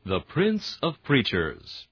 The Prince of Preachers.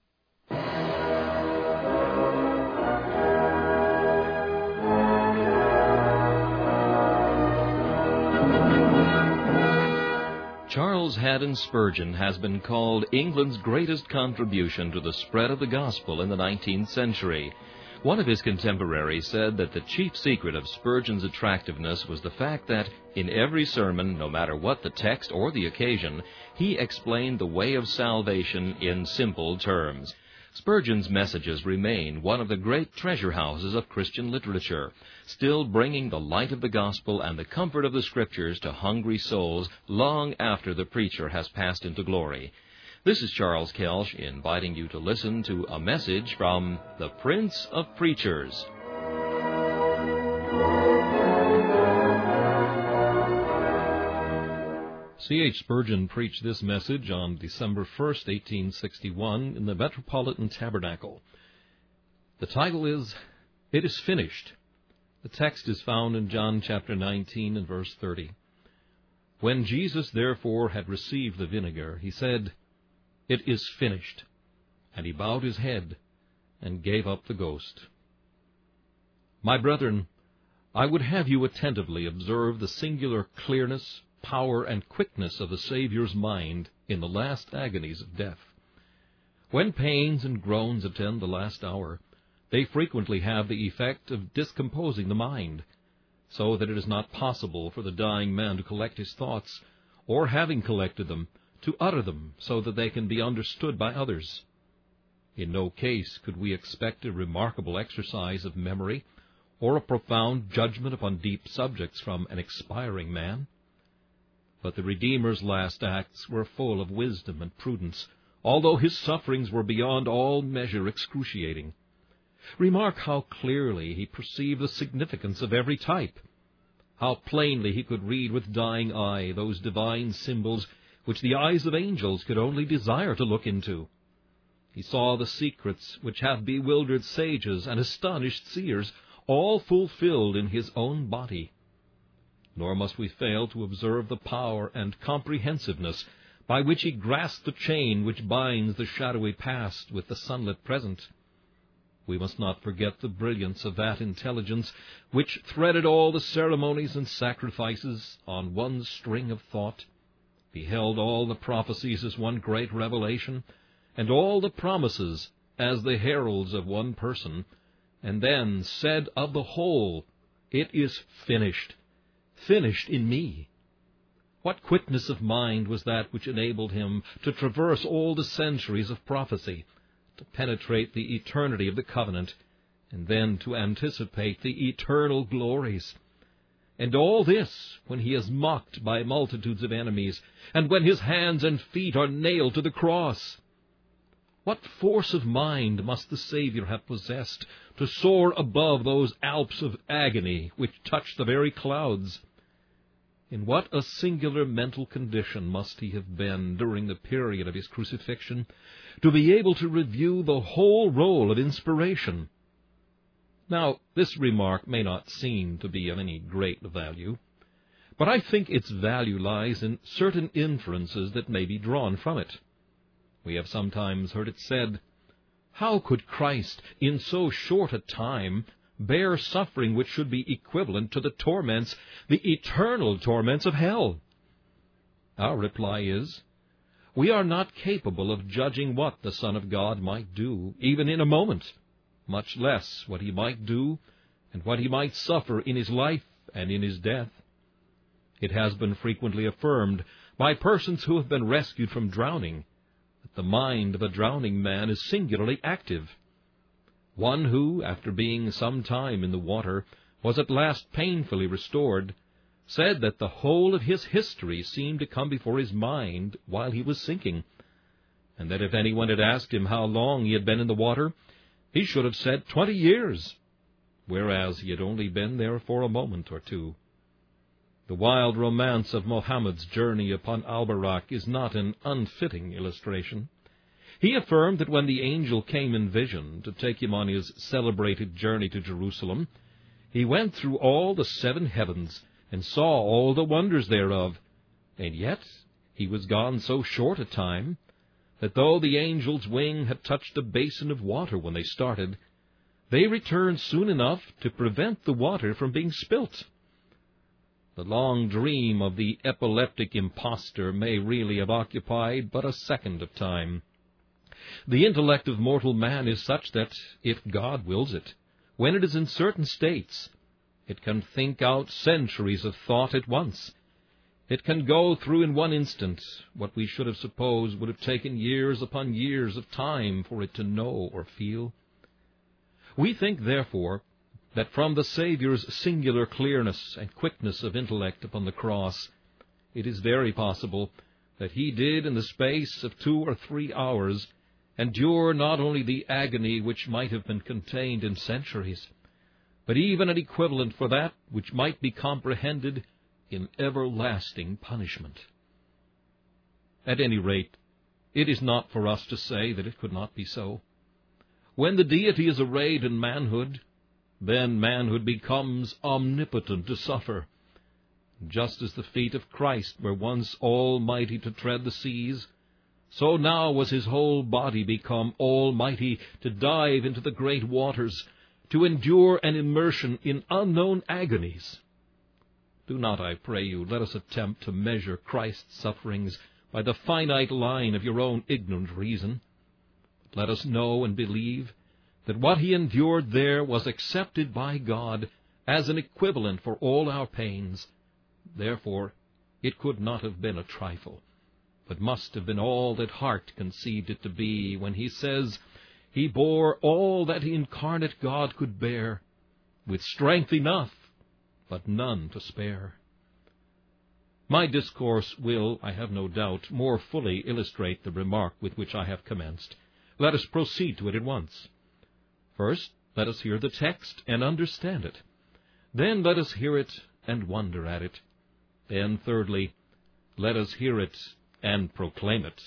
Charles Haddon Spurgeon has been called England's greatest contribution to the spread of the gospel in the 19th century. One of his contemporaries said that the chief secret of Spurgeon's attractiveness was the fact that, in every sermon, no matter what the text or the occasion, he explained the way of salvation in simple terms. Spurgeon's messages remain one of the great treasure houses of Christian literature, still bringing the light of the gospel and the comfort of the Scriptures to hungry souls long after the preacher has passed into glory. This is Charles Kelsch inviting you to listen to a message from the Prince of Preachers. C.H. Spurgeon preached this message on December 1st, 1861, in the Metropolitan Tabernacle. The title is, It is Finished. The text is found in John chapter 19 and verse 30. When Jesus therefore had received the vinegar, he said, It is finished. And he bowed his head and gave up the ghost. My brethren, I would have you attentively observe the singular clearness, power, and quickness of the Saviour's mind in the last agonies of death. When pains and groans attend the last hour, they frequently have the effect of discomposing the mind, so that it is not possible for the dying man to collect his thoughts, or having collected them, to utter them so that they can be understood by others. In no case could we expect a remarkable exercise of memory, or a profound judgment upon deep subjects from an expiring man. But the Redeemer's last acts were full of wisdom and prudence, although his sufferings were beyond all measure excruciating. Remark how clearly he perceived the significance of every type, how plainly he could read with dying eye those divine symbols which the eyes of angels could only desire to look into. He saw the secrets which have bewildered sages and astonished seers, all fulfilled in his own body. Nor must we fail to observe the power and comprehensiveness by which he grasped the chain which binds the shadowy past with the sunlit present. We must not forget the brilliance of that intelligence which threaded all the ceremonies and sacrifices on one string of thought, beheld all the prophecies as one great revelation, and all the promises as the heralds of one person, and then said of the whole, It is finished. Finished in me. What quickness of mind was that which enabled him to traverse all the centuries of prophecy, to penetrate the eternity of the covenant, and then to anticipate the eternal glories? And all this when he is mocked by multitudes of enemies, and when his hands and feet are nailed to the cross. What force of mind must the Savior have possessed to soar above those Alps of agony which touch the very clouds? In what a singular mental condition must he have been during the period of his crucifixion, to be able to review the whole roll of inspiration? Now, this remark may not seem to be of any great value, but I think its value lies in certain inferences that may be drawn from it. We have sometimes heard it said, How could Christ, in so short a time, bear suffering which should be equivalent to the torments, the eternal torments of hell? Our reply is, we are not capable of judging what the Son of God might do, even in a moment, much less what he might do and what he might suffer in his life and in his death. It has been frequently affirmed by persons who have been rescued from drowning that the mind of a drowning man is singularly active. One who, after being some time in the water, was at last painfully restored, said that the whole of his history seemed to come before his mind while he was sinking, and that if anyone had asked him how long he had been in the water, he should have said 20 years, whereas he had only been there for a moment or two. The wild romance of Mohammed's journey upon Al-Barak is not an unfitting illustration. He affirmed that when the angel came in vision to take him on his celebrated journey to Jerusalem, he went through all the 7 heavens and saw all the wonders thereof, and yet he was gone so short a time that though the angel's wing had touched a basin of water when they started, they returned soon enough to prevent the water from being spilt. The long dream of the epileptic impostor may really have occupied but a second of time. The intellect of mortal man is such that, if God wills it, when it is in certain states, it can think out centuries of thought at once. It can go through in one instant what we should have supposed would have taken years upon years of time for it to know or feel. We think, therefore, that from the Saviour's singular clearness and quickness of intellect upon the cross, it is very possible that he did, in the space of 2 or 3 hours, endure not only the agony which might have been contained in centuries, but even an equivalent for that which might be comprehended in everlasting punishment. At any rate, it is not for us to say that it could not be so. When the deity is arrayed in manhood, then manhood becomes omnipotent to suffer. Just as the feet of Christ were once almighty to tread the seas, so now was his whole body become almighty to dive into the great waters, to endure an immersion in unknown agonies. Do not, I pray you, let us attempt to measure Christ's sufferings by the finite line of your own ignorant reason. But let us know and believe that what he endured there was accepted by God as an equivalent for all our pains. Therefore, it could not have been a trifle, but must have been all that heart conceived it to be when he says, he bore all that incarnate God could bear, with strength enough, but none to spare. My discourse will, I have no doubt, more fully illustrate the remark with which I have commenced. Let us proceed to it at once. First, let us hear the text and understand it. Then let us hear it and wonder at it. Then, thirdly, let us hear it and proclaim it.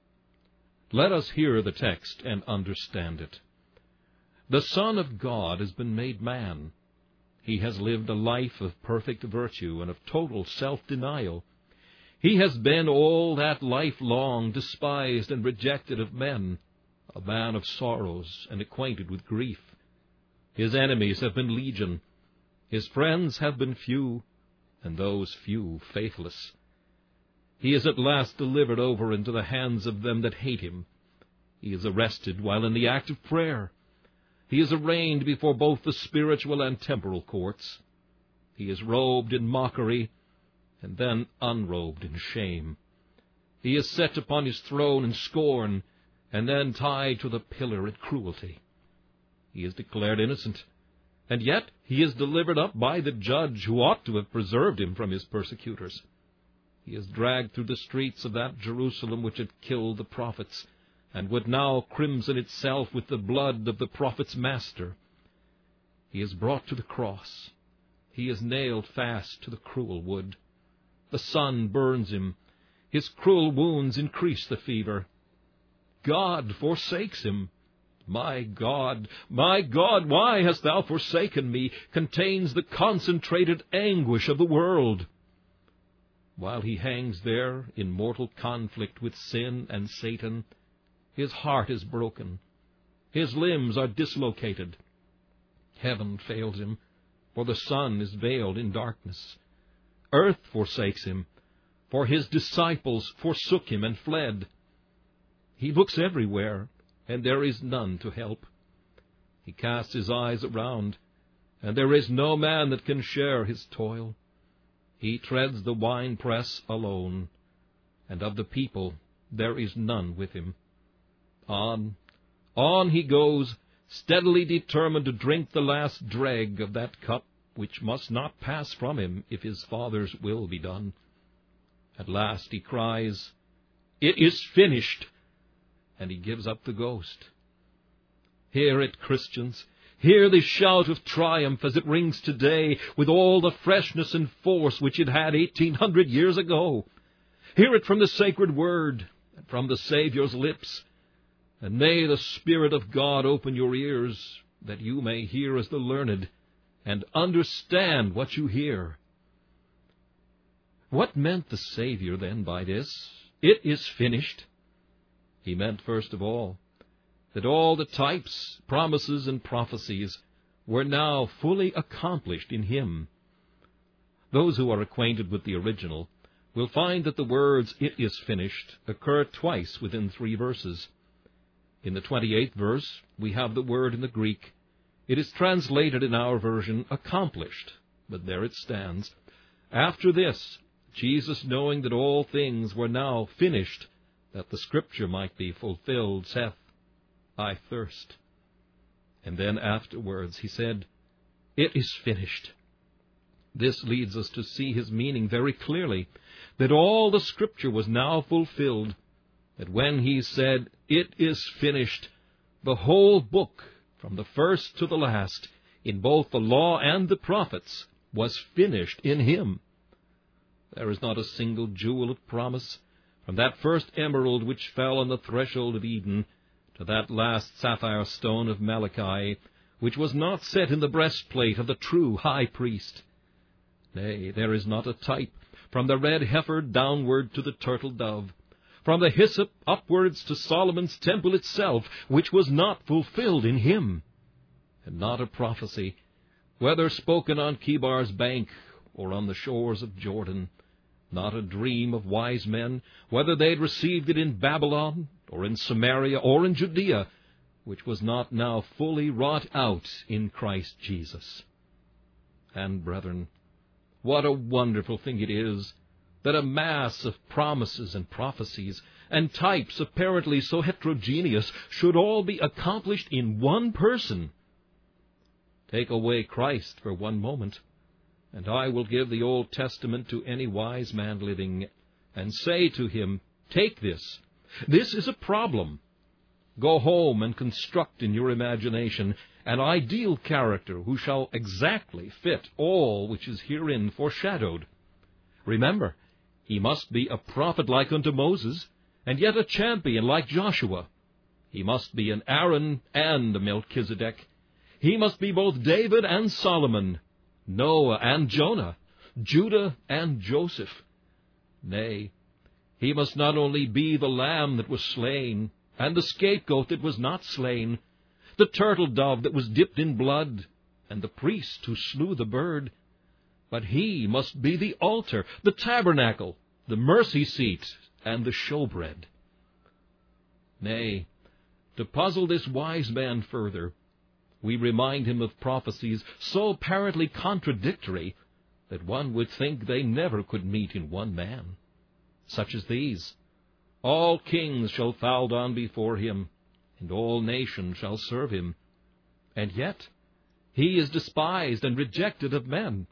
Let us hear the text and understand it. The Son of God has been made man. He has lived a life of perfect virtue and of total self-denial. He has been all that life long despised and rejected of men, a man of sorrows and acquainted with grief. His enemies have been legion. His friends have been few, and those few faithless. He is at last delivered over into the hands of them that hate him. He is arrested while in the act of prayer. He is arraigned before both the spiritual and temporal courts. He is robed in mockery, and then unrobed in shame. He is set upon his throne in scorn, and then tied to the pillar in cruelty. He is declared innocent, and yet he is delivered up by the judge who ought to have preserved him from his persecutors. He is dragged through the streets of that Jerusalem which had killed the prophets, and would now crimson itself with the blood of the prophet's master. He is brought to the cross. He is nailed fast to the cruel wood. The sun burns him. His cruel wounds increase the fever. God forsakes him. My God, why hast thou forsaken me?" contains the concentrated anguish of the world. While he hangs there in mortal conflict with sin and Satan, his heart is broken. His limbs are dislocated. Heaven fails him, for the sun is veiled in darkness. Earth forsakes him, for his disciples forsook him and fled. He looks everywhere, and there is none to help. He casts his eyes around, and there is no man that can share his toil. He treads the winepress alone, and of the people there is none with him. On he goes, steadily determined to drink the last dreg of that cup which must not pass from him if his Father's will be done. At last he cries, "It is finished," and he gives up the ghost. Hear it, Christians. Hear the shout of triumph as it rings today with all the freshness and force which it had 1800 years ago. Hear it from the sacred word and from the Saviour's lips. And may the Spirit of God open your ears, that you may hear as the learned, and understand what you hear. What meant the Savior then by this? "It is finished." He meant, first of all, that all the types, promises, and prophecies were now fully accomplished in him. Those who are acquainted with the original will find that the words, "It is finished," occur twice within 3 verses. In the 28th verse, we have the word in the Greek. It is translated in our version, "accomplished," but there it stands. After this, Jesus, knowing that all things were now finished, that the Scripture might be fulfilled, saith, "I thirst." And then afterwards he said, "It is finished." This leads us to see his meaning very clearly, that all the Scripture was now fulfilled, that when he said, "It is finished," the whole book, from the first to the last, in both the law and the prophets, was finished in him. There is not a single jewel of promise, from that first emerald which fell on the threshold of Eden, to that last sapphire stone of Malachi, which was not set in the breastplate of the true high priest. Nay, there is not a type, from the red heifer downward to the turtle dove, from the hyssop upwards to Solomon's temple itself, which was not fulfilled in him. And not a prophecy, whether spoken on Kibar's bank or on the shores of Jordan, not a dream of wise men, whether they had received it in Babylon or in Samaria or in Judea, which was not now fully wrought out in Christ Jesus. And, brethren, what a wonderful thing it is that a mass of promises and prophecies and types apparently so heterogeneous should all be accomplished in one person. Take away Christ for one moment, and I will give the Old Testament to any wise man living, and say to him, "Take this. This is a problem. Go home and construct in your imagination an ideal character who shall exactly fit all which is herein foreshadowed. Remember, he must be a prophet like unto Moses, and yet a champion like Joshua. He must be an Aaron and a Melchizedek. He must be both David and Solomon, Noah and Jonah, Judah and Joseph. Nay, he must not only be the lamb that was slain, and the scapegoat that was not slain, the turtle dove that was dipped in blood, and the priest who slew the bird, but he must be the altar, the tabernacle, the mercy seat, and the showbread. Nay, to puzzle this wise man further, we remind him of prophecies so apparently contradictory that one would think they never could meet in one man, such as these: "All kings shall bow down before him, and all nations shall serve him. And yet he is despised and rejected of men."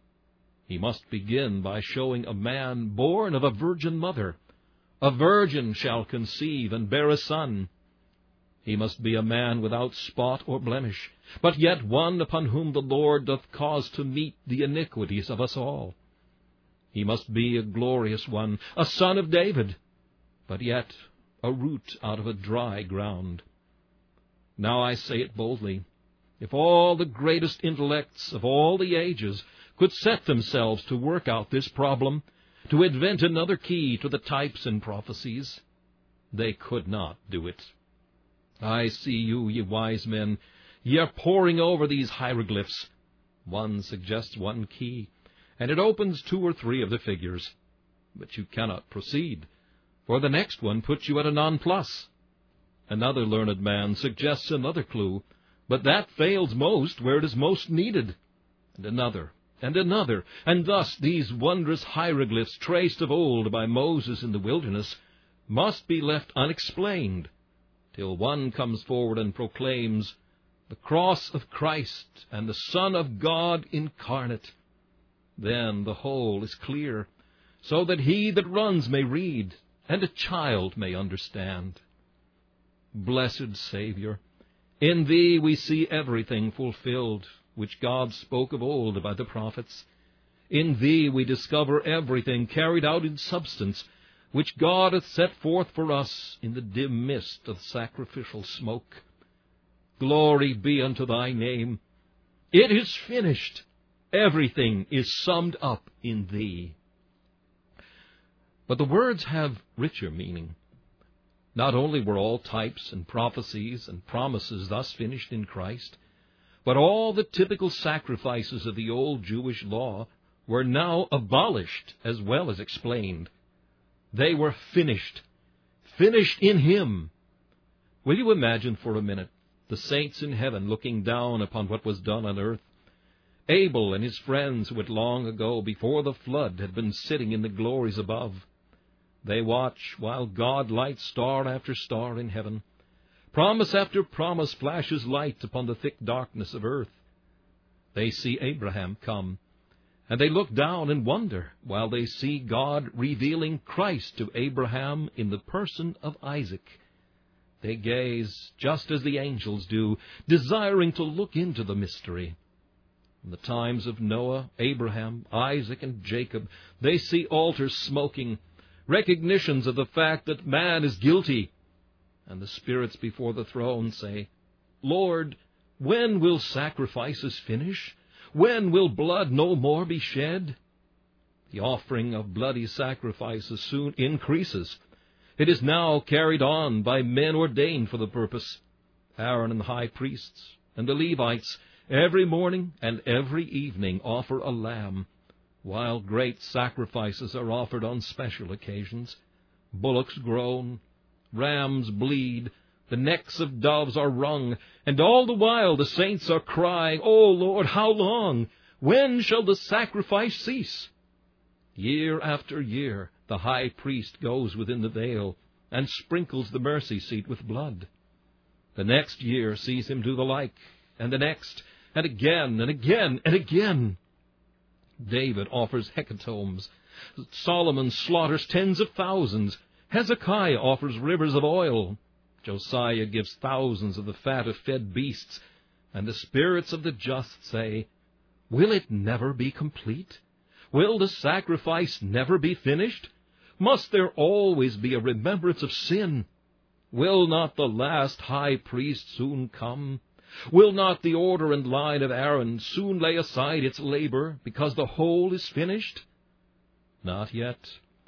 He must begin by showing a man born of a virgin mother. "A virgin shall conceive and bear a son." He must be a man without spot or blemish, but yet one upon whom the Lord doth cause to meet the iniquities of us all. He must be a glorious one, a son of David, but yet a root out of a dry ground. Now I say it boldly, if all the greatest intellects of all the ages could set themselves to work out this problem, to invent another key to the types and prophecies, they could not do it. I see you, ye wise men, ye are poring over these hieroglyphs. One suggests one key, and it opens 2 or 3 of the figures. But you cannot proceed, for the next one puts you at a nonplus. Another learned man suggests another clue, but that fails most where it is most needed. And another, and thus these wondrous hieroglyphs traced of old by Moses in the wilderness must be left unexplained, till one comes forward and proclaims the cross of Christ and the Son of God incarnate. Then the whole is clear, so that he that runs may read, and a child may understand. Blessed Savior, in thee we see everything fulfilled, which God spoke of old by the prophets. In thee we discover everything carried out in substance, which God hath set forth for us in the dim mist of sacrificial smoke. Glory be unto thy name. It is finished. Everything is summed up in thee. But the words have richer meaning. Not only were all types and prophecies and promises thus finished in Christ, but all the typical sacrifices of the old Jewish law were now abolished as well as explained. They were finished in Him. Will you imagine for a minute the saints in heaven looking down upon what was done on earth? Abel and his friends who had long ago, before the flood, had been sitting in the glories above. They watch while God lights star after star in heaven. Promise after promise flashes light upon the thick darkness of earth. They see Abraham come, and they look down and wonder while they see God revealing Christ to Abraham in the person of Isaac. They gaze just as the angels do, desiring to look into the mystery. In the times of Noah, Abraham, Isaac, and Jacob, they see altars smoking, recognitions of the fact that man is guilty. And the spirits before the throne say, Lord, when will sacrifices finish? When will blood no more be shed? The offering of bloody sacrifices soon increases. It is now carried on by men ordained for the purpose. Aaron and the high priests and the Levites every morning and every evening offer a lamb, while great sacrifices are offered on special occasions. Bullocks groan, rams bleed, the necks of doves are wrung, and all the while the saints are crying, O Lord, how long? When shall the sacrifice cease? Year after year the high priest goes within the veil and sprinkles the mercy seat with blood. The next year sees him do the like, and the next, and again, and again, and again. David offers hecatombs. Solomon slaughters tens of thousands. Hezekiah offers rivers of oil. Josiah gives thousands of the fat of fed beasts. And the spirits of the just say, Will it never be complete? Will the sacrifice never be finished? Must there always be a remembrance of sin? Will not the last high priest soon come? Will not the order and line of Aaron soon lay aside its labor, because the whole is finished? Not yet.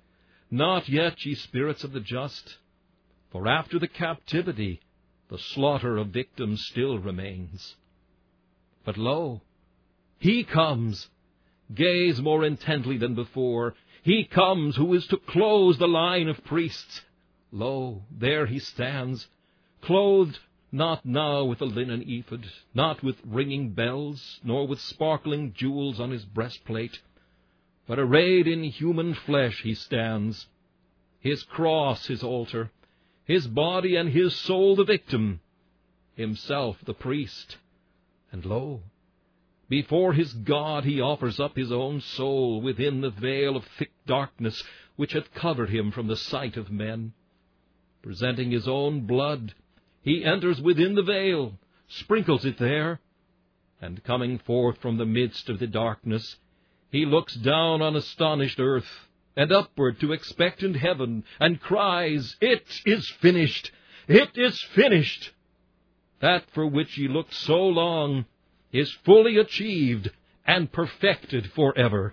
Not yet, ye spirits of the just. For after the captivity, the slaughter of victims still remains. But lo, He comes. Gaze more intently than before. He comes who is to close the line of priests. Lo, there He stands, clothed not now with a linen ephod, not with ringing bells, nor with sparkling jewels on His breastplate, but arrayed in human flesh He stands, His cross His altar, His body and His soul the victim, Himself the priest. And lo, before His God He offers up His own soul within the veil of thick darkness which hath covered Him from the sight of men. Presenting His own blood, He enters within the veil, sprinkles it there, and coming forth from the midst of the darkness, He looks down on astonished earth, and upward to expectant heaven, and cries, It is finished! It is finished! That for which ye looked so long is fully achieved and perfected forever.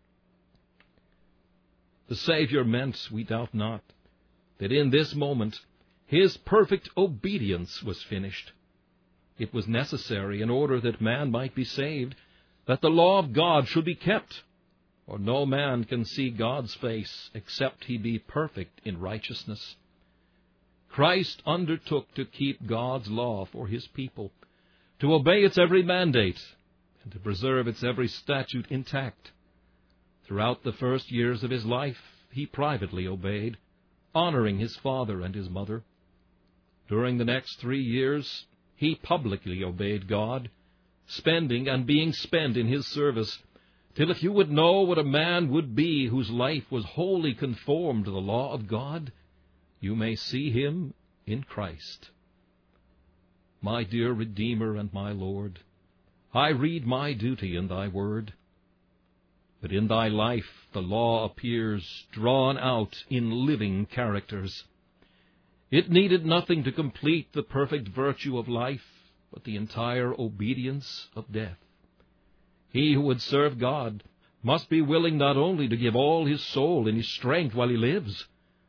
The Savior meant, we doubt not, that in this moment His perfect obedience was finished. It was necessary, in order that man might be saved, that the law of God should be kept, for no man can see God's face except he be perfect in righteousness. Christ undertook to keep God's law for His people, to obey its every mandate, and to preserve its every statute intact. Throughout the first years of His life, He privately obeyed, honoring His father and His mother. During the next 3 years, He publicly obeyed God, spending and being spent in His service, till if you would know what a man would be whose life was wholly conformed to the law of God, you may see Him in Christ. My dear Redeemer and my Lord, I read my duty in Thy word. But in Thy life the law appears drawn out in living characters. It needed nothing to complete the perfect virtue of life, but the entire obedience of death. He who would serve God must be willing not only to give all his soul and his strength while he lives,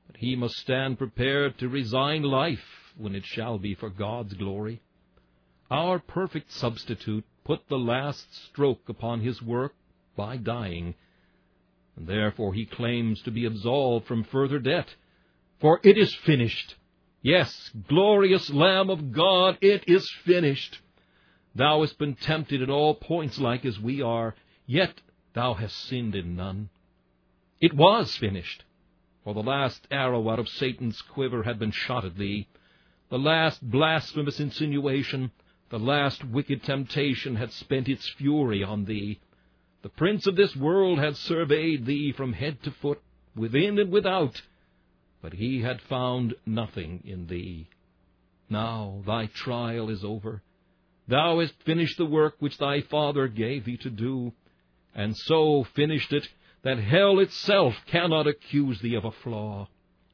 but he must stand prepared to resign life when it shall be for God's glory. Our perfect substitute put the last stroke upon his work by dying, and therefore he claims to be absolved from further debt. For it is finished. Yes, glorious Lamb of God, it is finished. Thou hast been tempted in all points like as we are, yet thou hast sinned in none. It was finished, for the last arrow out of Satan's quiver had been shot at thee. The last blasphemous insinuation, the last wicked temptation had spent its fury on thee. The prince of this world had surveyed thee from head to foot, within and without, but he had found nothing in thee. Now thy trial is over. Thou hast finished the work which thy Father gave thee to do, and so finished it that hell itself cannot accuse thee of a flaw.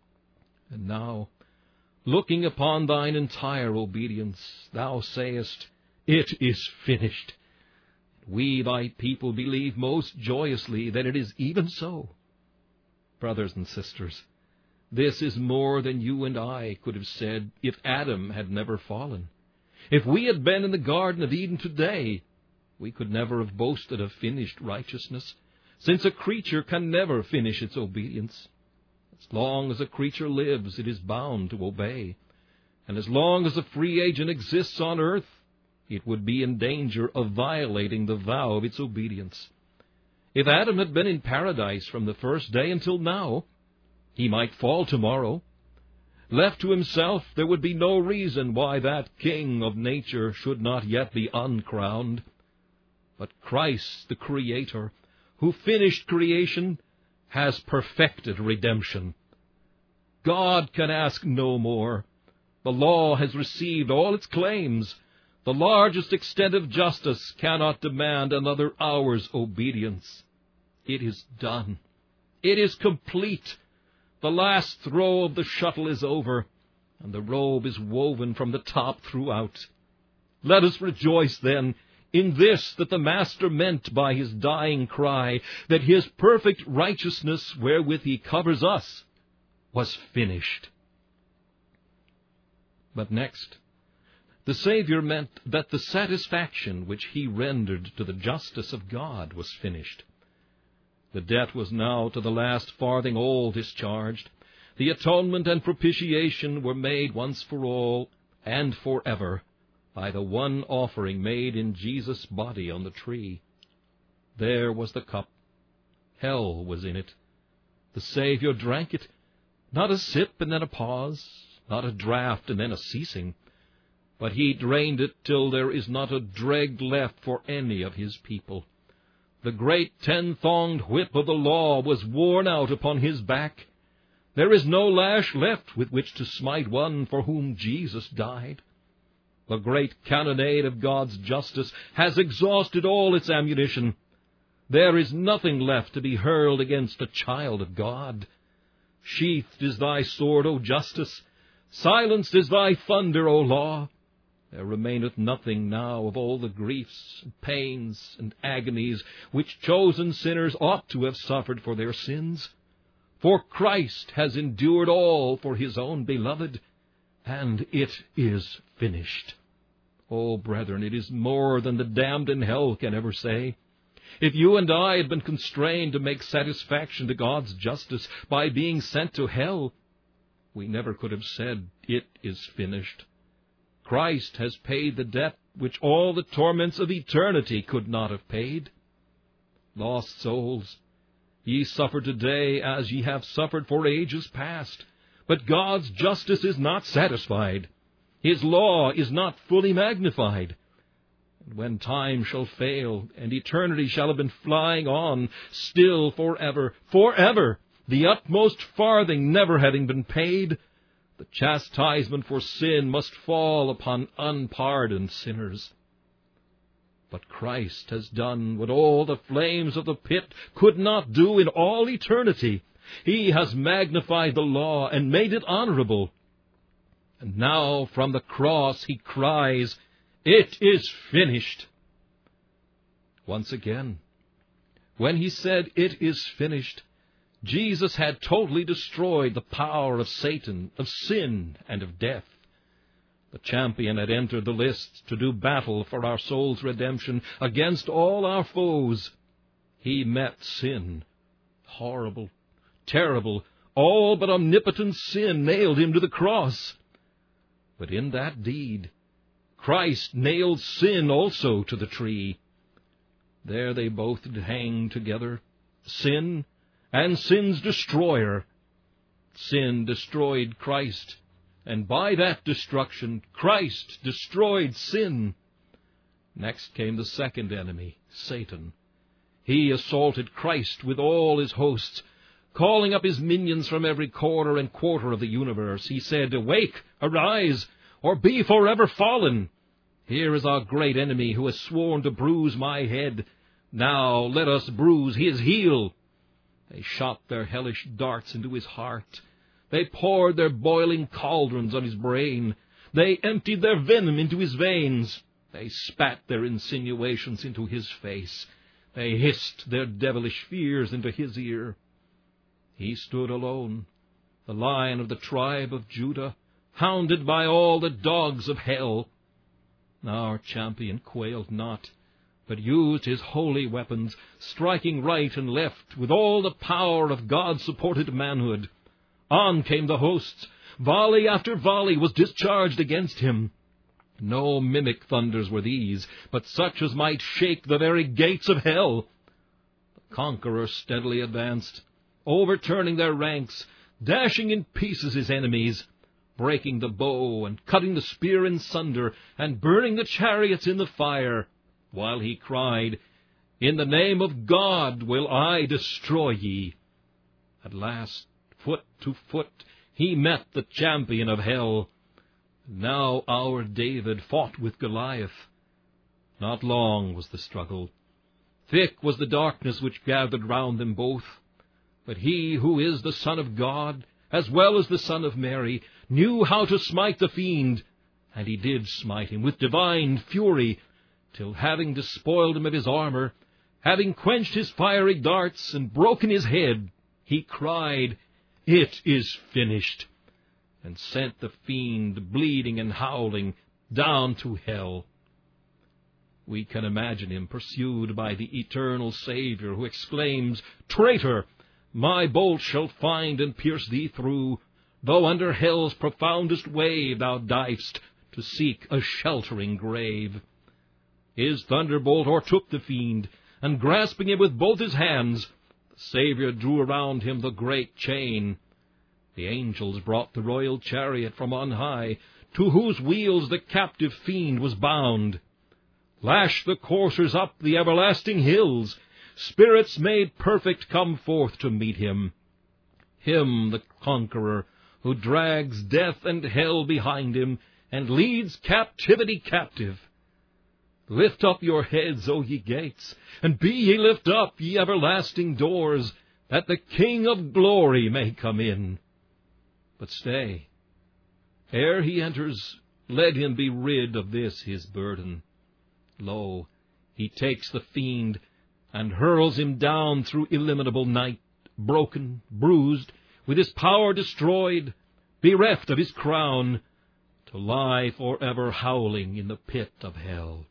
And now, looking upon thine entire obedience, thou sayest, It is finished. We, thy people, believe most joyously that it is even so. Brothers and sisters, this is more than you and I could have said if Adam had never fallen. If we had been in the Garden of Eden today, we could never have boasted of finished righteousness, since a creature can never finish its obedience. As long as a creature lives, it is bound to obey. And as long as a free agent exists on earth, it would be in danger of violating the vow of its obedience. If Adam had been in paradise from the first day until now, he might fall tomorrow. Left to himself, there would be no reason why that king of nature should not yet be uncrowned. But Christ, the Creator, who finished creation, has perfected redemption. God can ask no more. The law has received all its claims. The largest extent of justice cannot demand another hour's obedience. It is done. It is complete. The last throw of the shuttle is over, and the robe is woven from the top throughout. Let us rejoice, then, in this that the Master meant by his dying cry, that his perfect righteousness wherewith he covers us was finished. But next, the Savior meant that the satisfaction which he rendered to the justice of God was finished. The debt was now to the last farthing all discharged. The atonement and propitiation were made once for all and forever by the one offering made in Jesus' body on the tree. There was the cup. Hell was in it. The Savior drank it, not a sip and then a pause, not a draught and then a ceasing, but he drained it till there is not a dreg left for any of his people. The great 10-thonged whip of the law was worn out upon his back. There is no lash left with which to smite one for whom Jesus died. The great cannonade of God's justice has exhausted all its ammunition. There is nothing left to be hurled against a child of God. Sheathed is thy sword, O justice. Silenced is thy thunder, O law. There remaineth nothing now of all the griefs, and pains, and agonies which chosen sinners ought to have suffered for their sins. For Christ has endured all for his own beloved, and it is finished. Oh, brethren, it is more than the damned in hell can ever say. If you and I had been constrained to make satisfaction to God's justice by being sent to hell, we never could have said, "It is finished." Christ has paid the debt which all the torments of eternity could not have paid. Lost souls, ye suffer today as ye have suffered for ages past, but God's justice is not satisfied. His law is not fully magnified. And when time shall fail, and eternity shall have been flying on, still forever, the utmost farthing never having been paid, the chastisement for sin must fall upon unpardoned sinners. But Christ has done what all the flames of the pit could not do in all eternity. He has magnified the law and made it honorable. And now from the cross he cries, "It is finished." Once again, when he said, "It is finished," Jesus had totally destroyed the power of Satan, of sin, and of death. The champion had entered the lists to do battle for our soul's redemption against all our foes. He met sin. Horrible, terrible, all but omnipotent sin nailed him to the cross. But in that deed, Christ nailed sin also to the tree. There they both did hang together, sin and sin's destroyer. Sin destroyed Christ, and by that destruction, Christ destroyed sin. Next came the second enemy, Satan. He assaulted Christ with all his hosts, calling up his minions from every corner and quarter of the universe. He said, "Awake, arise, or be forever fallen. Here is our great enemy who has sworn to bruise my head. Now let us bruise his heel." They shot their hellish darts into his heart. They poured their boiling cauldrons on his brain. They emptied their venom into his veins. They spat their insinuations into his face. They hissed their devilish fears into his ear. He stood alone, the Lion of the tribe of Judah, hounded by all the dogs of hell. Our champion quailed not, but used his holy weapons, striking right and left with all the power of God-supported manhood. On came the hosts. Volley after volley was discharged against him. No mimic thunders were these, but such as might shake the very gates of hell. The conqueror steadily advanced, overturning their ranks, dashing in pieces his enemies, breaking the bow and cutting the spear in sunder, and burning the chariots in the fire, while he cried, "In the name of God will I destroy ye." At last, foot to foot, he met the champion of hell. Now our David fought with Goliath. Not long was the struggle. Thick was the darkness which gathered round them both. But he who is the Son of God, as well as the Son of Mary, knew how to smite the fiend, and he did smite him with divine fury, till having despoiled him of his armor, having quenched his fiery darts and broken his head, he cried, "It is finished," and sent the fiend, bleeding and howling, down to hell. We can imagine him pursued by the eternal Savior, who exclaims, "Traitor, my bolt shall find and pierce thee through, though under hell's profoundest wave thou divest to seek a sheltering grave." His thunderbolt o'ertook the fiend, and grasping him with both his hands, the Savior drew around him the great chain. The angels brought the royal chariot from on high, to whose wheels the captive fiend was bound. Lash the coursers up the everlasting hills, spirits made perfect come forth to meet him. Him, the conqueror, who drags death and hell behind him, and leads captivity captive. Lift up your heads, O ye gates, and be ye lift up, ye everlasting doors, that the King of glory may come in. But stay, ere he enters, let him be rid of this his burden. Lo, he takes the fiend, and hurls him down through illimitable night, broken, bruised, with his power destroyed, bereft of his crown, to lie forever howling in the pit of hell.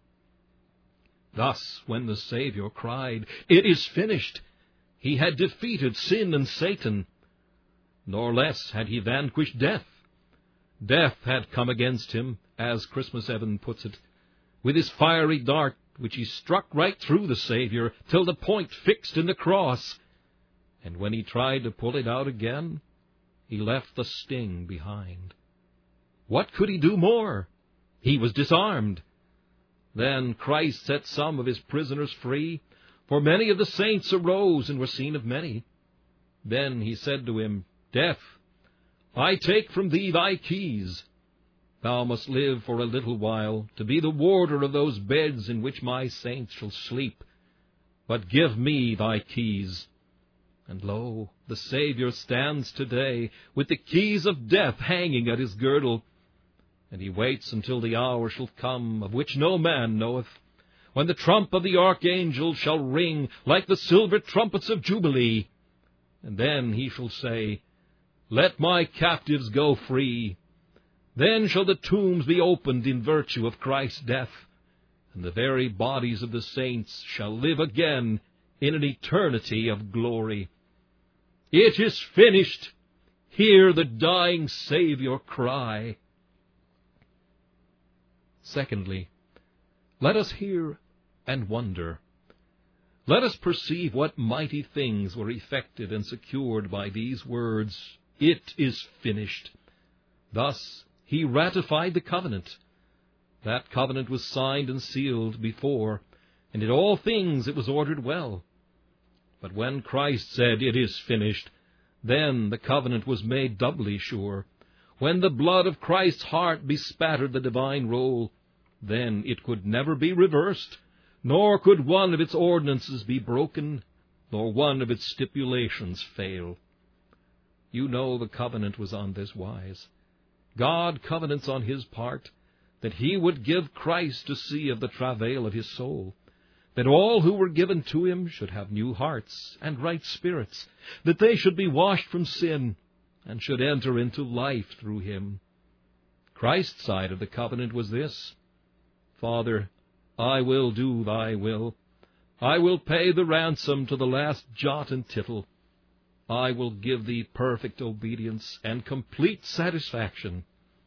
Thus, when the Savior cried, "It is finished," he had defeated sin and Satan. Nor less had he vanquished death. Death had come against him, as Christmas Evan puts it, with his fiery dart, which he struck right through the Savior, till the point fixed in the cross. And when he tried to pull it out again, he left the sting behind. What could he do more? He was disarmed. Then Christ set some of his prisoners free, for many of the saints arose and were seen of many. Then he said to him, "Death, I take from thee thy keys. Thou must live for a little while, to be the warder of those beds in which my saints shall sleep. But give me thy keys." And lo, the Savior stands today, with the keys of death hanging at his girdle. And he waits until the hour shall come, of which no man knoweth, when the trump of the archangel shall ring like the silver trumpets of Jubilee. And then he shall say, Let my captives go free. Then shall the tombs be opened in virtue of Christ's death, and the very bodies of the saints shall live again in an eternity of glory. It is finished. Hear the dying Savior cry. Secondly, let us hear and wonder. Let us perceive what mighty things were effected and secured by these words, It is finished. Thus he ratified the covenant. That covenant was signed and sealed before, and in all things it was ordered well. But when Christ said, It is finished, then the covenant was made doubly sure. When the blood of Christ's heart bespattered the divine roll, then it could never be reversed, nor could one of its ordinances be broken, nor one of its stipulations fail. You know the covenant was on this wise. God covenants on his part that he would give Christ to see of the travail of his soul, that all who were given to him should have new hearts and right spirits, that they should be washed from sin, and should enter into life through him. Christ's side of the covenant was this: Father, I will do thy will. I will pay the ransom to the last jot and tittle. I will give thee perfect obedience and complete satisfaction.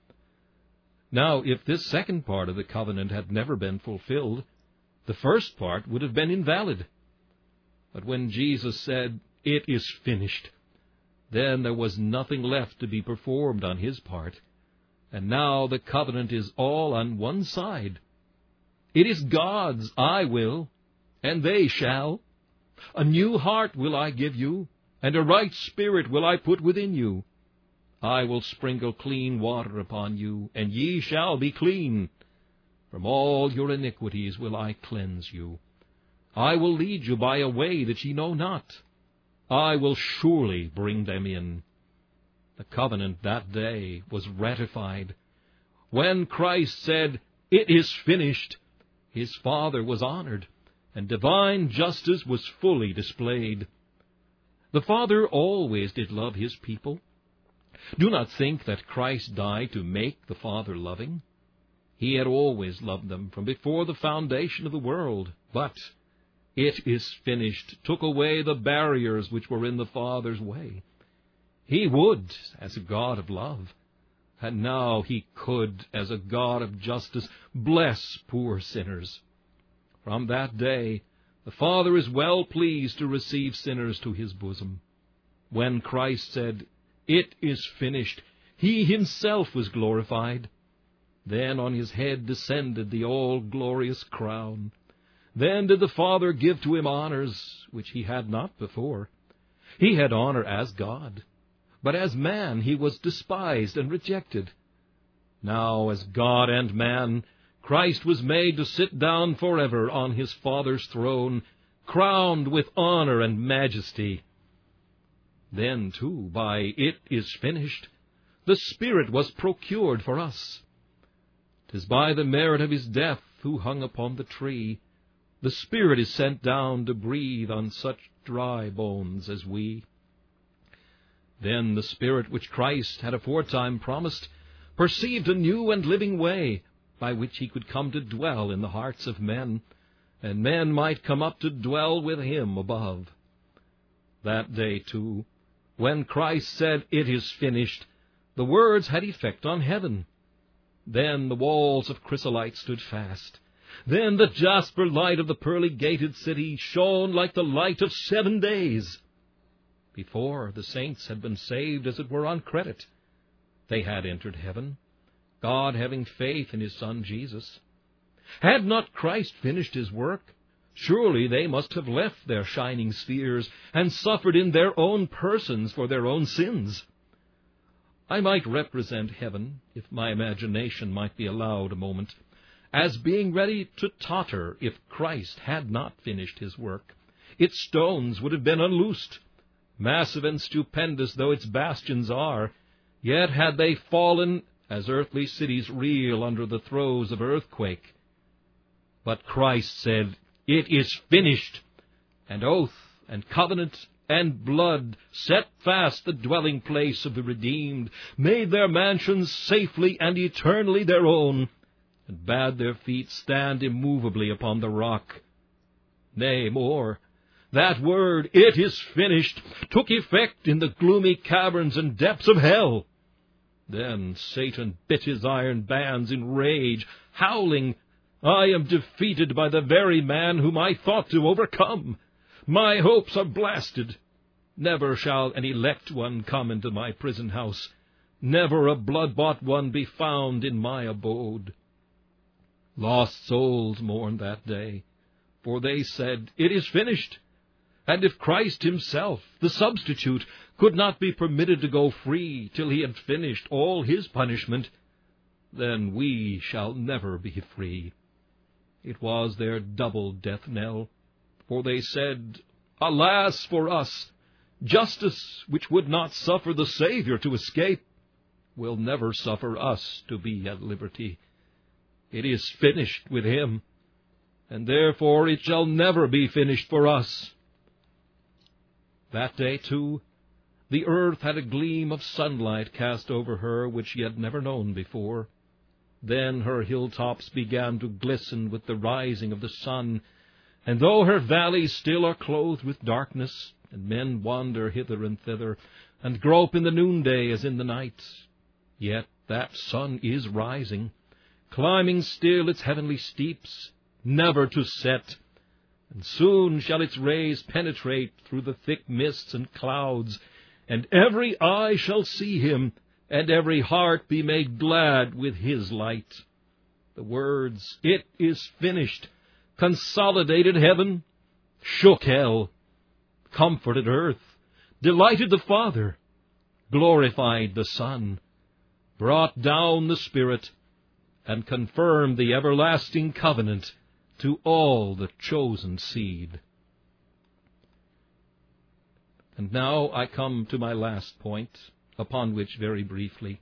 Now, if this second part of the covenant had never been fulfilled, the first part would have been invalid. But when Jesus said, It is finished, then there was nothing left to be performed on his part, and now the covenant is all on one side. It is God's I will, and they shall. A new heart will I give you, and a right spirit will I put within you. I will sprinkle clean water upon you, and ye shall be clean. From all your iniquities will I cleanse you. I will lead you by a way that ye know not. I will surely bring them in. The covenant that day was ratified. When Christ said, It is finished, his Father was honored, and divine justice was fully displayed. The Father always did love his people. Do not think that Christ died to make the Father loving. He had always loved them from before the foundation of the world, but It is finished took away the barriers which were in the Father's way. He would, as a God of love, and now he could, as a God of justice, bless poor sinners. From that day, the Father is well pleased to receive sinners to his bosom. When Christ said, It is finished, he himself was glorified. Then on his head descended the all-glorious crown. Then did the Father give to him honors which he had not before. He had honor as God, but as man he was despised and rejected. Now as God and man, Christ was made to sit down forever on his Father's throne, crowned with honor and majesty. Then, too, by It is finished, the Spirit was procured for us. 'Tis by the merit of his death, who hung upon the tree, the Spirit is sent down to breathe on such dry bones as we. Then the Spirit which Christ had aforetime promised perceived a new and living way, by which he could come to dwell in the hearts of men, and men might come up to dwell with him above. That day, too, when Christ said, It is finished, the words had effect on heaven. Then the walls of chrysolite stood fast. Then the jasper light of the pearly-gated city shone like the light of 7 days. Before, the saints had been saved as it were on credit. They had entered heaven, God having faith in his Son Jesus. Had not Christ finished his work, surely they must have left their shining spheres and suffered in their own persons for their own sins. I might represent heaven, if my imagination might be allowed a moment, as being ready to totter if Christ had not finished his work. Its stones would have been unloosed. Massive and stupendous though its bastions are, yet had they fallen as earthly cities reel under the throes of earthquake. But Christ said, It is finished, and oath and covenant and blood set fast the dwelling place of the redeemed, made their mansions safely and eternally their own, and bade their feet stand immovably upon the rock. Nay, more, that word, "It is finished," took effect in the gloomy caverns and depths of hell. Then Satan bit his iron bands in rage, howling, "I am defeated by the very man whom I thought to overcome. My hopes are blasted. Never shall an elect one come into my prison house. Never a blood-bought one be found in my abode." Lost souls mourned that day, for they said, "It is finished." And if Christ himself, the substitute, could not be permitted to go free till he had finished all his punishment, then we shall never be free. It was their double death knell, for they said, "Alas for us! Justice, which would not suffer the Savior to escape, will never suffer us to be at liberty. It is finished with him, and therefore it shall never be finished for us." That day, too, the earth had a gleam of sunlight cast over her which she had never known before. Then her hilltops began to glisten with the rising of the sun, and though her valleys still are clothed with darkness, and men wander hither and thither, and grope in the noonday as in the night, yet that sun is rising, climbing still its heavenly steeps, never to set, and soon shall its rays penetrate through the thick mists and clouds, and every eye shall see him, and every heart be made glad with his light. The words, "It is finished," consolidated heaven, shook hell, comforted earth, delighted the Father, glorified the Son, brought down the Spirit, and confirmed the everlasting covenant to all the chosen seed. And now I come to my last point, upon which very briefly.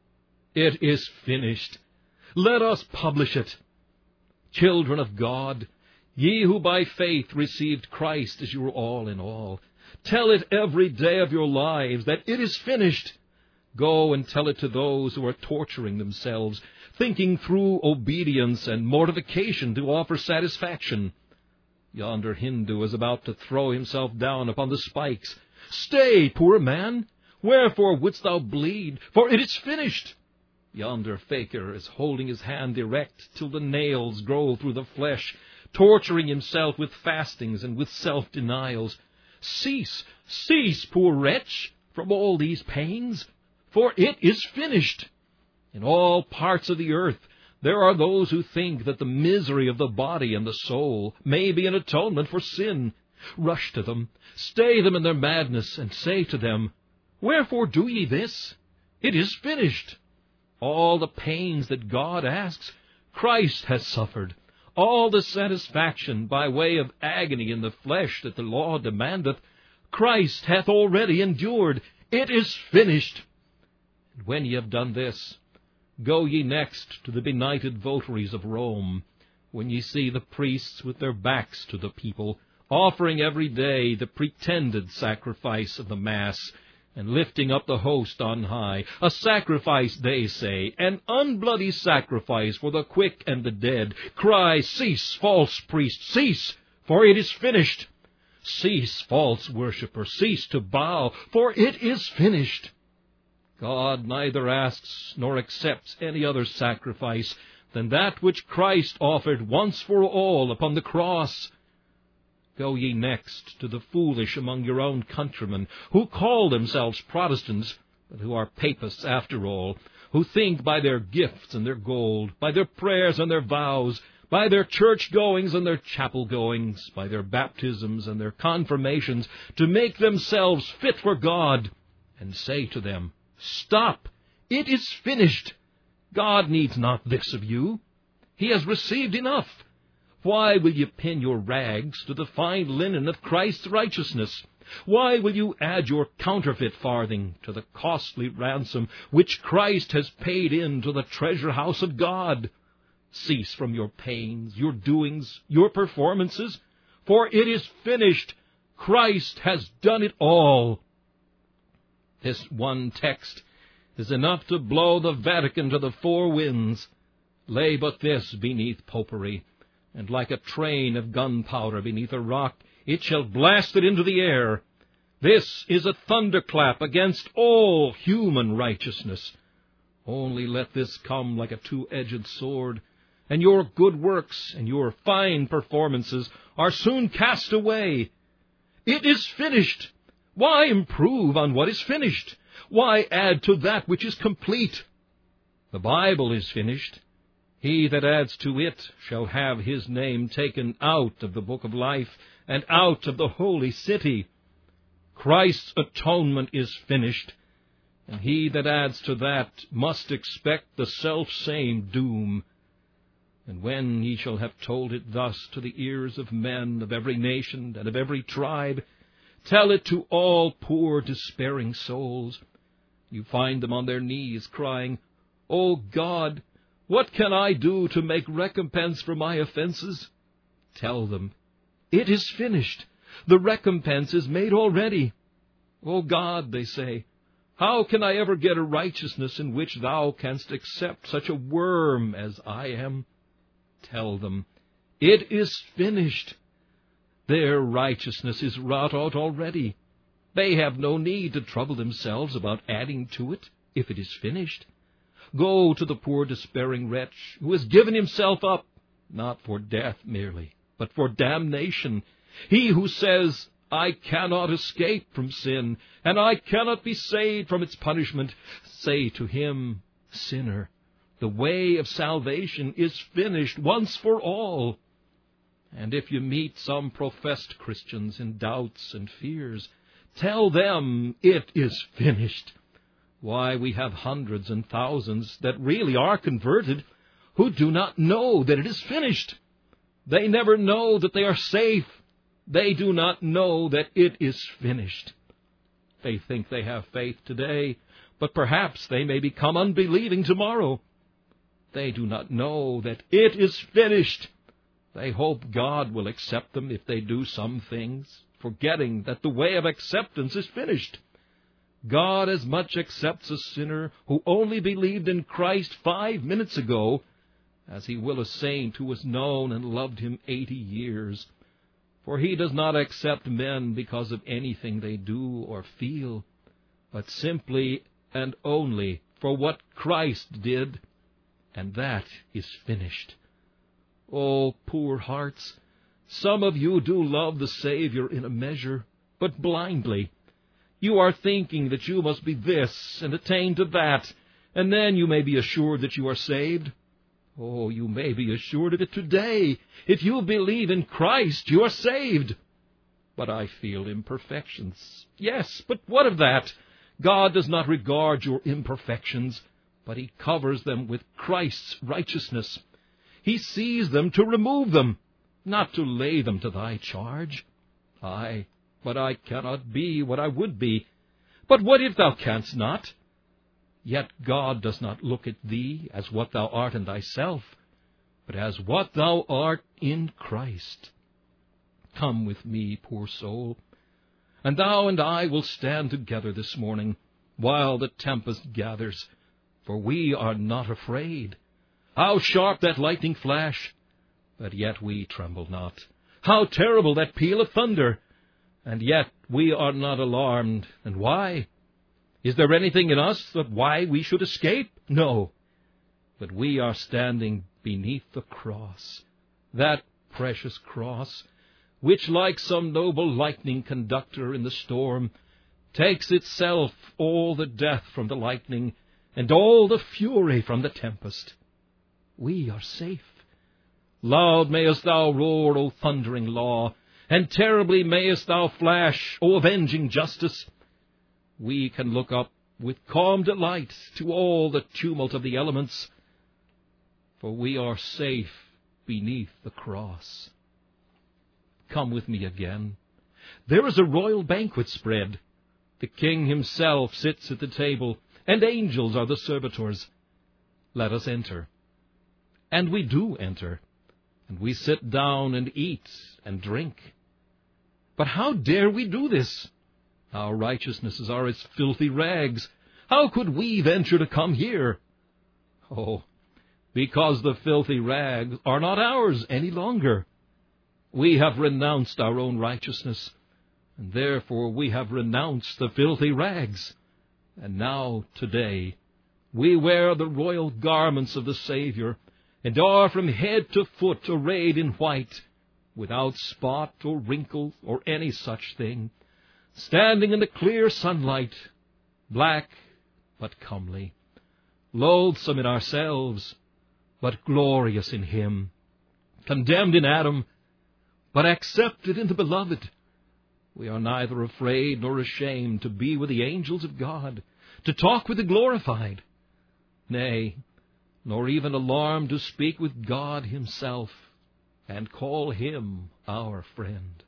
It is finished. Let us publish it. Children of God, ye who by faith received Christ as your all in all, tell it every day of your lives that it is finished. Go and tell it to those who are torturing themselves, thinking through obedience and mortification to offer satisfaction. Yonder Hindu is about to throw himself down upon the spikes. Stay, poor man! Wherefore wouldst thou bleed? For it is finished. Yonder fakir is holding his hand erect till the nails grow through the flesh, torturing himself with fastings and with self-denials. Cease, cease, poor wretch, from all these pains, for it is finished. In all parts of the earth there are those who think that the misery of the body and the soul may be an atonement for sin. Rush to them, stay them in their madness, and say to them, "Wherefore do ye this? It is finished." All the pains that God asks, Christ has suffered. All the satisfaction by way of agony in the flesh that the law demandeth, Christ hath already endured. It is finished. And when ye have done this, go ye next to the benighted votaries of Rome, when ye see the priests with their backs to the people, offering every day the pretended sacrifice of the Mass, and lifting up the host on high, a sacrifice, they say, an unbloody sacrifice for the quick and the dead. Cry, "Cease, false priest, cease, for it is finished." Cease, false worshipper, cease to bow, for it is finished. God neither asks nor accepts any other sacrifice than that which Christ offered once for all upon the cross. Go ye next to the foolish among your own countrymen, who call themselves Protestants, but who are Papists after all, who think by their gifts and their gold, by their prayers and their vows, by their church-goings and their chapel-goings, by their baptisms and their confirmations, to make themselves fit for God, and say to them, "Stop! It is finished. God needs not this of you. He has received enough. Why will you pin your rags to the fine linen of Christ's righteousness? Why will you add your counterfeit farthing to the costly ransom which Christ has paid in to the treasure house of God? Cease from your pains, your doings, your performances, for it is finished. Christ has done it all. This one text is enough to blow the Vatican to the four winds. Lay but this beneath popery, and like a train of gunpowder beneath a rock, it shall blast it into the air. This is a thunderclap against all human righteousness. Only let this come like a two-edged sword, and your good works and your fine performances are soon cast away. It is finished. Why improve on what is finished? Why add to that which is complete? The Bible is finished. He that adds to it shall have his name taken out of the book of life and out of the holy city. Christ's atonement is finished, and he that adds to that must expect the selfsame doom. And when ye shall have told it thus to the ears of men of every nation and of every tribe, tell it to all poor despairing souls. You find them on their knees crying, O God, what can I do to make recompense for my offenses? Tell them, it is finished. The recompense is made already. O God, they say, how can I ever get a righteousness in which thou canst accept such a worm as I am? Tell them, it is finished. Their righteousness is wrought out already. They have no need to trouble themselves about adding to it, if it is finished. Go to the poor despairing wretch who has given himself up, not for death merely, but for damnation. He who says, I cannot escape from sin, and I cannot be saved from its punishment, say to him, Sinner, the way of salvation is finished once for all. And if you meet some professed Christians in doubts and fears, tell them it is finished. Why, we have hundreds and thousands that really are converted who do not know that it is finished. They never know that they are safe. They do not know that it is finished. They think they have faith today, but perhaps they may become unbelieving tomorrow. They do not know that it is finished. They hope God will accept them if they do some things, forgetting that the way of acceptance is finished. God as much accepts a sinner who only believed in Christ 5 minutes ago as he will a saint who has known and loved him 80 years. For he does not accept men because of anything they do or feel, but simply and only for what Christ did, and that is finished. Oh, poor hearts, some of you do love the Savior in a measure, but blindly. You are thinking that you must be this and attain to that, and then you may be assured that you are saved. Oh, you may be assured of it today. If you believe in Christ, you are saved. But I feel imperfections. Yes, but what of that? God does not regard your imperfections, but he covers them with Christ's righteousness. He sees them to remove them, not to lay them to thy charge. Aye, but I cannot be what I would be. But what if thou canst not? Yet God does not look at thee as what thou art in thyself, but as what thou art in Christ. Come with me, poor soul, and thou and I will stand together this morning while the tempest gathers, for we are not afraid. How sharp that lightning flash, but yet we tremble not. How terrible that peal of thunder, and yet we are not alarmed. And why? Is there anything in us that why we should escape? No. But we are standing beneath the cross, that precious cross, which like some noble lightning conductor in the storm, takes itself all the death from the lightning and all the fury from the tempest. We are safe. Loud mayest thou roar, O thundering law, and terribly mayest thou flash, O avenging justice. We can look up with calm delight to all the tumult of the elements, for we are safe beneath the cross. Come with me again. There is a royal banquet spread. The King himself sits at the table, and angels are the servitors. Let us enter. And we do enter, and we sit down and eat and drink. But how dare we do this? Our righteousnesses are as filthy rags. How could we venture to come here? Oh, because the filthy rags are not ours any longer. We have renounced our own righteousness, and therefore we have renounced the filthy rags. And now, today, we wear the royal garments of the Savior, and are from head to foot arrayed in white, without spot or wrinkle or any such thing, standing in the clear sunlight, black but comely, loathsome in ourselves, but glorious in Him, condemned in Adam, but accepted in the Beloved. We are neither afraid nor ashamed to be with the angels of God, to talk with the glorified, nay, nor even alarmed to speak with God Himself, and call Him our friend.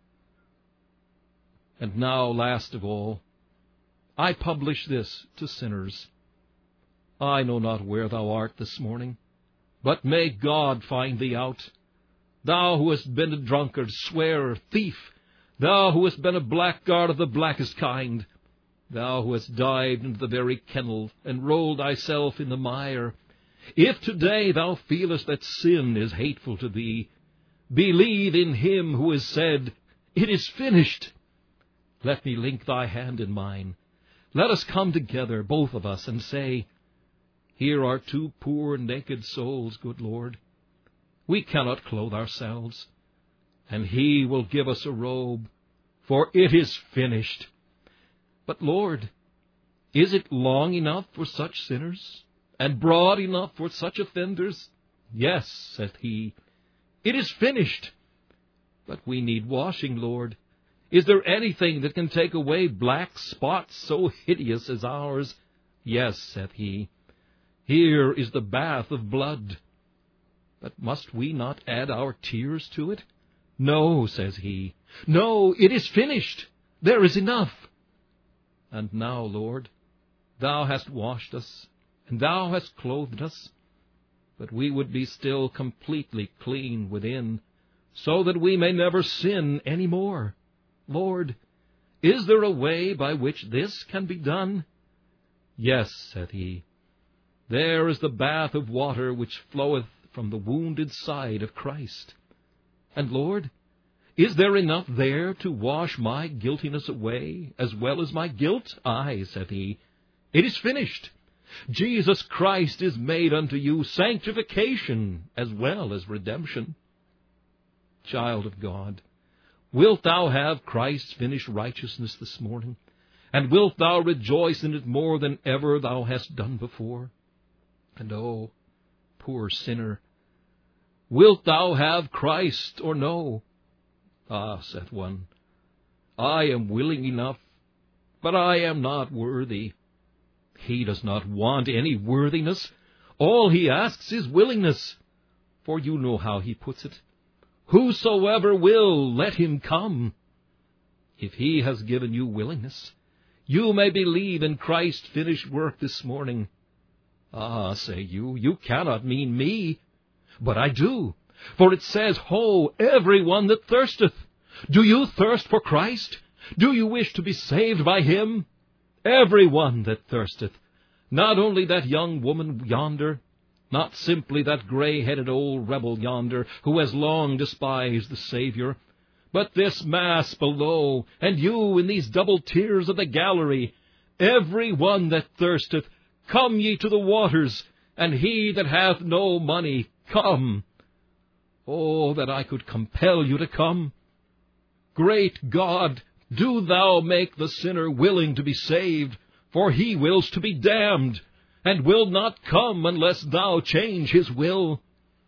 And now, last of all, I publish this to sinners. I know not where thou art this morning, but may God find thee out. Thou who hast been a drunkard, swearer, thief, thou who hast been a blackguard of the blackest kind, thou who hast dived into the very kennel and rolled thyself in the mire, if today thou feelest that sin is hateful to thee, believe in Him who has said, "It is finished." Let me link thy hand in mine. Let us come together, both of us, and say, "Here are two poor naked souls, good Lord. We cannot clothe ourselves, and He will give us a robe, for it is finished." But, Lord, is it long enough for such sinners, and broad enough for such offenders? Yes, saith He, it is finished. But we need washing, Lord. Is there anything that can take away black spots so hideous as ours? Yes, saith He, here is the bath of blood. But must we not add our tears to it? No, says He, no, it is finished. There is enough. And now, Lord, Thou hast washed us, and Thou hast clothed us, but we would be still completely clean within, so that we may never sin any more. Lord, is there a way by which this can be done? Yes, saith He, there is the bath of water which floweth from the wounded side of Christ. And, Lord, is there enough there to wash my guiltiness away, as well as my guilt? Aye, saith He, it is finished. Jesus Christ is made unto you sanctification as well as redemption. Child of God, wilt thou have Christ's finished righteousness this morning? And wilt thou rejoice in it more than ever thou hast done before? And oh, poor sinner, wilt thou have Christ or no? Ah, saith one, I am willing enough, but I am not worthy. He does not want any worthiness. All He asks is willingness. For you know how He puts it. Whosoever will, let him come. If He has given you willingness, you may believe in Christ's finished work this morning. Ah, say you cannot mean me. But I do. For it says, Ho, every one that thirsteth. Do you thirst for Christ? Do you wish to be saved by Him? Every one that thirsteth. Not only that young woman yonder, not simply that gray-headed old rebel yonder who has long despised the Savior, but this mass below, and you in these double tiers of the gallery. Every one that thirsteth, come ye to the waters, and he that hath no money, come. Oh, that I could compel you to come. Great God, do Thou make the sinner willing to be saved, for he wills to be damned, and will not come unless Thou change his will.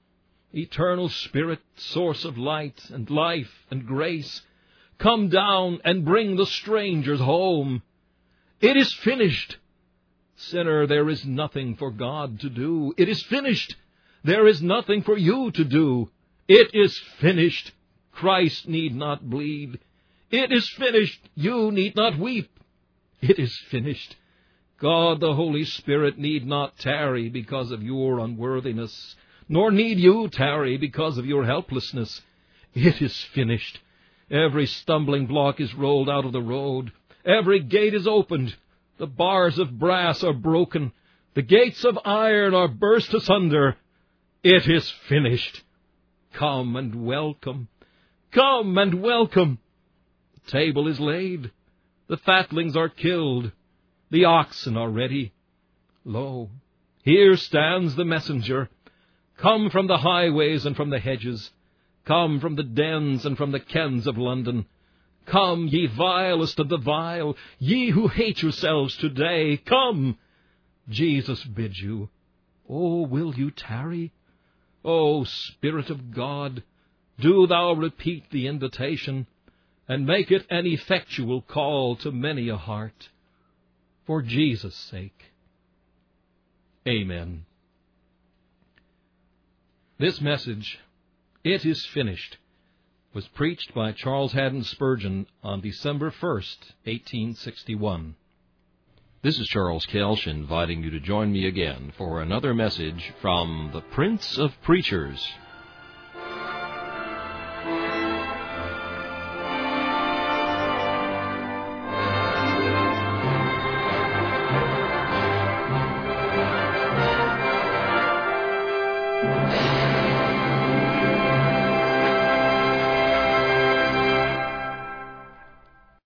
Eternal Spirit, source of light and life and grace, come down and bring the strangers home. It is finished. Sinner, there is nothing for God to do. It is finished. There is nothing for you to do. It is finished. Christ need not bleed. It is finished. You need not weep. It is finished. God the Holy Spirit need not tarry because of your unworthiness, nor need you tarry because of your helplessness. It is finished. Every stumbling block is rolled out of the road. Every gate is opened. The bars of brass are broken. The gates of iron are burst asunder. It is finished. Come and welcome. Come and welcome. The table is laid. The fatlings are killed. The oxen are ready. Lo, here stands the messenger. Come from the highways and from the hedges. Come from the dens and from the kens of London. Come, ye vilest of the vile, ye who hate yourselves today. Come! Jesus bids you. Oh, will you tarry? O Spirit of God, do thou repeat the invitation, and make it an effectual call to many a heart, for Jesus' sake. Amen. This message, "It is finished," was preached by Charles Haddon Spurgeon on December 1st, 1861. This is Charles Kelsch inviting you to join me again for another message from the Prince of Preachers.